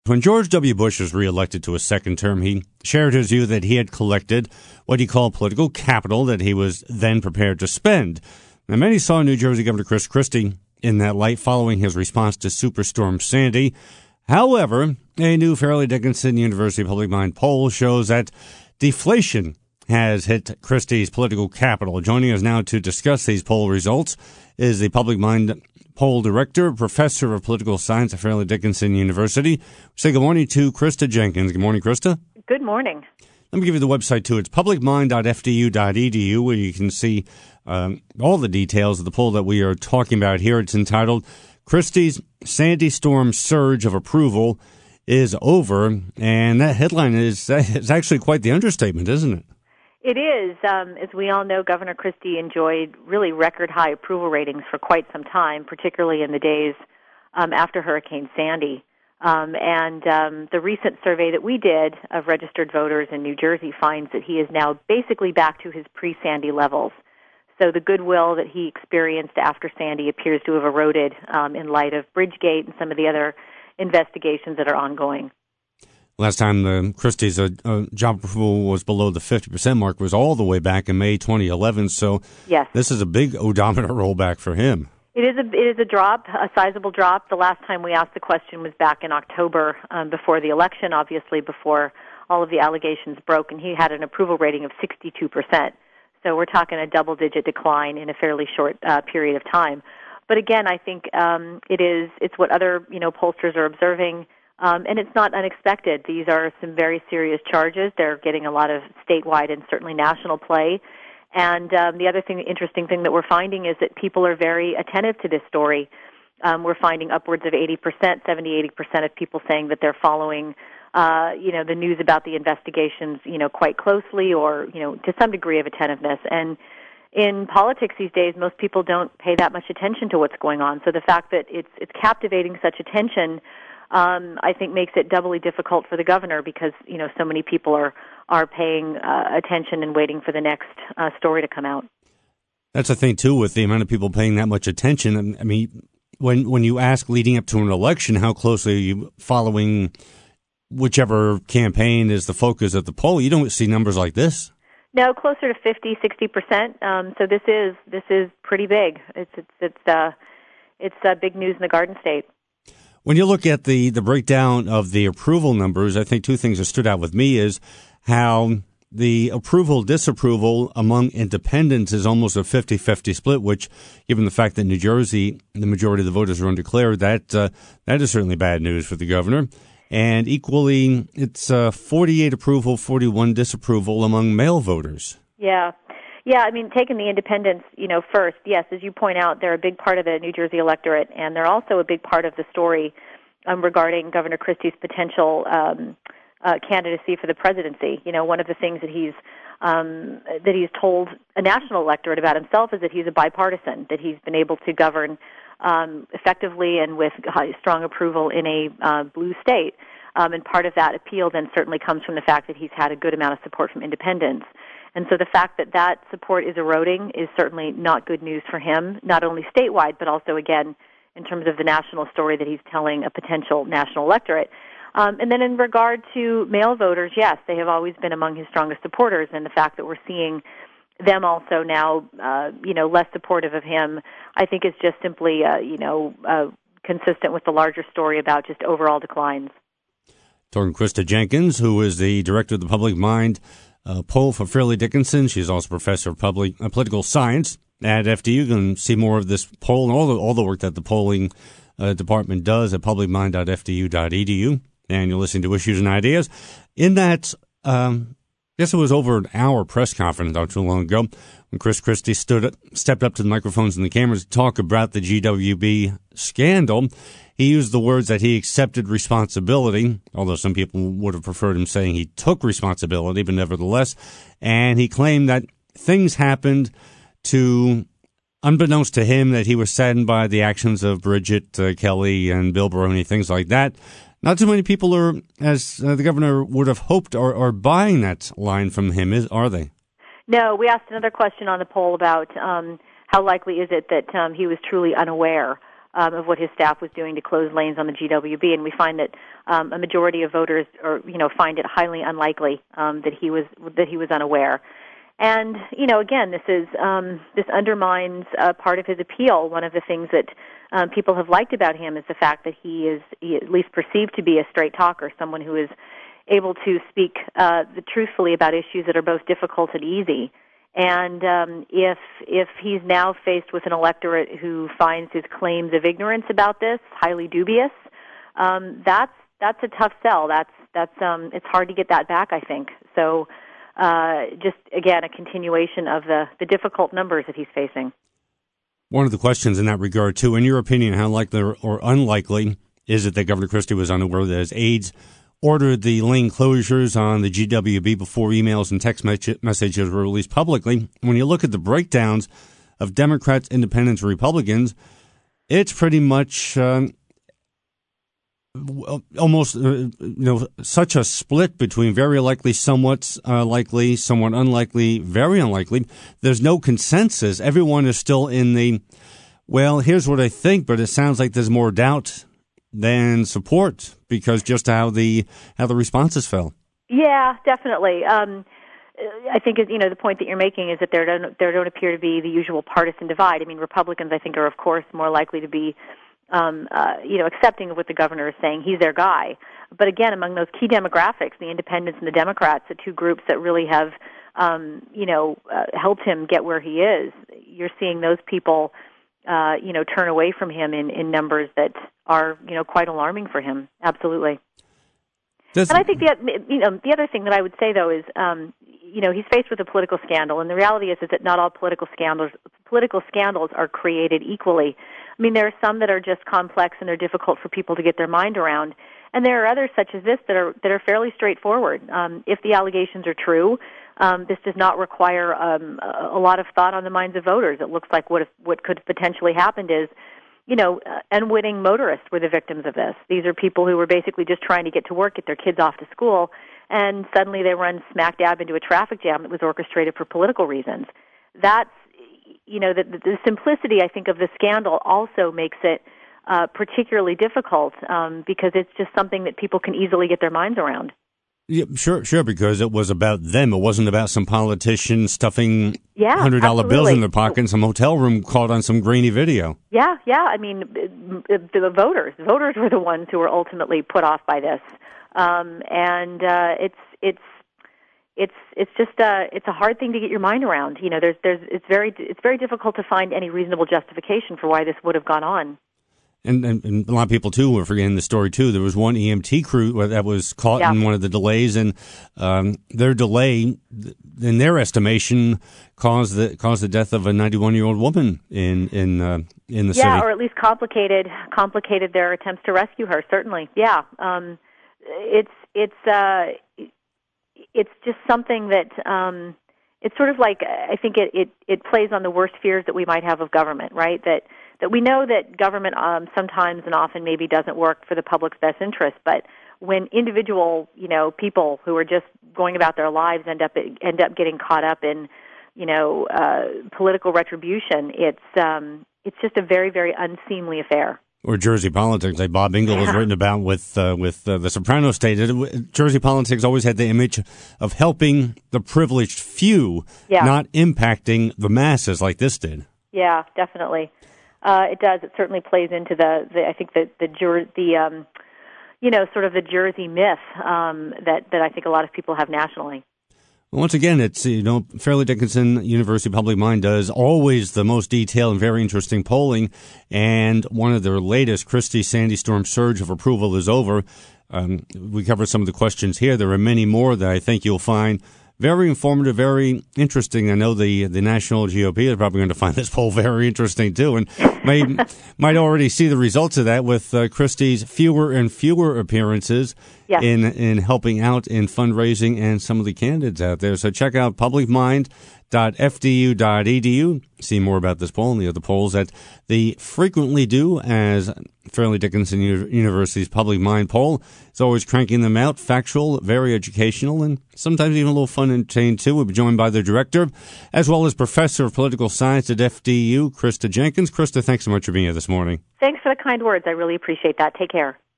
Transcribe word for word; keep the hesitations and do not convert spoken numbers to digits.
When George W. Bush was reelected to a second term, he shared his view that he had collected what he called political capital that he was then prepared to spend. Now, many saw New Jersey Governor Chris Christie in that light following his response to Superstorm Sandy. However, a new Fairleigh Dickinson University Public Mind poll shows that deflation has hit Christie's political capital. Joining us now to discuss these poll results is the Public Mind poll director, professor of political science at Fairleigh Dickinson University. Say good morning to Krista Jenkins. Good morning, Krista. Good morning. Let me give you the website, too. It's public mind dot f d u dot e d u, where you can see um, all the details of the poll that we are talking about here. It's entitled, Christie's Sandy Storm Surge of Approval is Over. And that headline is, is actually quite the understatement, isn't it? It is. Um, as we all know, Governor Christie enjoyed really record-high approval ratings for quite some time, particularly in the days um, after Hurricane Sandy. Um, and um, the recent survey that we did of registered voters in New Jersey finds that he is now basically back to his pre-Sandy levels. So the goodwill that he experienced after Sandy appears to have eroded um, in light of Bridgegate and some of the other investigations that are ongoing. Last time the Christie's uh, uh, job approval was below the fifty percent mark was all the way back in May twenty eleven. So yes, this is a big odometer rollback for him. It is a it is a drop, a sizable drop. The last time we asked the question was back in October, um, before the election, obviously before all of the allegations broke, and he had an approval rating of sixty-two percent. So we're talking a double-digit decline in a fairly short uh, period of time. But again, I think um, it is it's what other you know pollsters are observing. Um, and it's not unexpected. These are some very serious charges. They're getting a lot of statewide and certainly national play. And um, the other thing, the interesting thing that we're finding is that people are very attentive to this story. Um, we're finding upwards of eighty percent, seventy, eighty percent of people saying that they're following, uh, you know, the news about the investigations, you know, quite closely or, you know, to some degree of attentiveness. And in politics these days, most people don't pay that much attention to what's going on. So the fact that it's it's captivating such attention, Um, I think makes it doubly difficult for the governor because, you know, so many people are, are paying uh, attention and waiting for the next uh, story to come out. That's the thing, too, with the amount of people paying that much attention. I mean, when when you ask leading up to an election, how closely are you following whichever campaign is the focus of the poll, you don't see numbers like this. No, closer to fifty, sixty percent. Um, so this is this is pretty big. It's it's it's uh, it's uh, big news in the Garden State. When you look at the, the breakdown of the approval numbers, I think two things that stood out with me is how the approval-disapproval among independents is almost a fifty-fifty split, which, given the fact that New Jersey, the majority of the voters are undeclared, that uh, that is certainly bad news for the governor. And equally, it's uh, forty-eight approval, forty-one disapproval among male voters. Yeah. Yeah, I mean, taking the independents, you know, first, yes, as you point out, they're a big part of the New Jersey electorate, and they're also a big part of the story um, regarding Governor Christie's potential um, uh, candidacy for the presidency. You know, one of the things that he's um, that he's told a national electorate about himself is that he's a bipartisan, that he's been able to govern um, effectively and with high, strong approval in a uh, blue state. Um, and part of that appeal then certainly comes from the fact that he's had a good amount of support from independents. And so the fact that that support is eroding is certainly not good news for him, not only statewide, but also, again, in terms of the national story that he's telling a potential national electorate. Um, and then in regard to male voters, yes, they have always been among his strongest supporters, and the fact that we're seeing them also now, uh, you know, less supportive of him, I think is just simply, uh, you know, uh, consistent with the larger story about just overall declines. Talking Krista Jenkins, who is the director of the Public Mind Uh, poll for Fairleigh Dickinson. She's also professor of public uh, political science at F D U. You can see more of this poll and all the all the work that the polling uh, department does at public mind dot f d u dot e d u. And you're listening to Issues and Ideas. In that, um, I guess it was over an hour press conference not too long ago when Chris Christie stood stepped up to the microphones and the cameras to talk about the G W B scandal. He used the words that he accepted responsibility, although some people would have preferred him saying he took responsibility, but nevertheless. And he claimed that things happened to, unbeknownst to him, that he was saddened by the actions of Bridget uh, Kelly and Bill Baroni, things like that. Not too many people are, as uh, the governor would have hoped, are, are buying that line from him, is, are they? No, we asked another question on the poll about um, how likely is it that um, he was truly unaware um, of what his staff was doing to close lanes on the G W B, and we find that um, a majority of voters, or you know, find it highly unlikely um, that he was that he was unaware. And you know, again, this is um, this undermines uh, part of his appeal. One of the things that um, people have liked about him is the fact that he is he at least perceived to be a straight talker, someone who is able to speak uh, truthfully about issues that are both difficult and easy. And um, if if he's now faced with an electorate who finds his claims of ignorance about this highly dubious, um, that's that's a tough sell. That's that's um, it's hard to get that back, I think. So, uh, just again, a continuation of the the difficult numbers that he's facing. One of the questions in that regard, too, in your opinion, how likely or unlikely is it that Governor Christie was unaware that his aides ordered the lane closures on the G W B before emails and text messages were released publicly? When you look at the breakdowns of Democrats, Independents, Republicans, it's pretty much um, almost uh, you know such a split between very likely, somewhat uh, likely, somewhat unlikely, very unlikely. There's no consensus. Everyone is still in the, well, here's what I think, but it sounds like there's more doubt than support because just how the how the responses fell. Yeah, definitely. Um, I think you know the point that you're making is that there don't there don't appear to be the usual partisan divide. I mean, Republicans, I think, are of course more likely to be um, uh, you know accepting of what the governor is saying. He's their guy. But again, among those key demographics, the Independents and the Democrats, the two groups that really have um, you know uh, helped him get where he is, you're seeing those people uh, you know turn away from him in, in numbers that are, you know, quite alarming for him. Absolutely. This, and I think the, you know, the other thing that I would say, though, is, um, you know, he's faced with a political scandal, and the reality is, is that not all political scandals political scandals are created equally. I mean, there are some that are just complex and they're difficult for people to get their mind around, and there are others, such as this, that are that are fairly straightforward. Um, if the allegations are true, um, this does not require um, a, a lot of thought on the minds of voters. It looks like what if, what could have potentially happened is, you know, uh, unwitting motorists were the victims of this. These are people who were basically just trying to get to work, get their kids off to school, and suddenly they run smack dab into a traffic jam that was orchestrated for political reasons. That's, you know, the, the simplicity, I think, of the scandal also makes it uh, particularly difficult um, because it's just something that people can easily get their minds around. Yeah, sure, sure, because it was about them. It wasn't about some politician stuffing yeah, one hundred dollar bills in their pocket in some hotel room caught on some grainy video. Yeah, yeah. I mean, the voters, voters were the ones who were ultimately put off by this, um, and uh, it's it's it's it's just a it's a hard thing to get your mind around. You know, there's there's it's very it's very difficult to find any reasonable justification for why this would have gone on. And, and, and a lot of people, too, were forgetting the story, too. There was one E M T crew that was caught yeah. in one of the delays, and um, their delay, in their estimation, caused the caused the death of a ninety-one-year-old woman in in uh, in the yeah, city. Yeah, or at least complicated complicated their attempts to rescue her, certainly. Yeah. Um, it's, it's, uh, it's just something that... Um, it's sort of like, I think it, it, it plays on the worst fears that we might have of government, right? That that we know that government um, sometimes and often maybe doesn't work for the public's best interest, but when individual, you know, people who are just going about their lives end up end up getting caught up in, you know, uh, political retribution, it's um, it's just a very, very unseemly affair. Or Jersey politics, like Bob Engel yeah. has written about with uh, with uh, the Sopranos stated. Jersey politics always had the image of helping the privileged few, yeah. not impacting the masses like this did. Yeah, definitely. Uh, it does. It certainly plays into the, the I think the the Jer- the um, you know sort of the Jersey myth um, that that I think a lot of people have nationally. Once again, it's, you know, Fairleigh Dickinson University Public Mind does always the most detailed and very interesting polling, and one of their latest, Christie's Sandy Storm surge of approval is over. Um, we covered some of the questions here. There are many more that I think you'll find very informative, very interesting. I know the the National G O P is probably going to find this poll very interesting, too, and may, might already see the results of that with uh, Christie's fewer and fewer appearances yes. in in helping out in fundraising and some of the candidates out there. So check out public mind dot f d u dot e d u. See more about this poll and the other polls that they frequently do, as Fairleigh Dickinson U- University's Public Mind poll is always cranking them out. Factual, very educational, and sometimes even a little fun and entertaining too. We'll be joined by the director, as well as professor of political science at F D U, Krista Jenkins. Krista, thanks so much for being here this morning. Thanks for the kind words. I really appreciate that. Take care.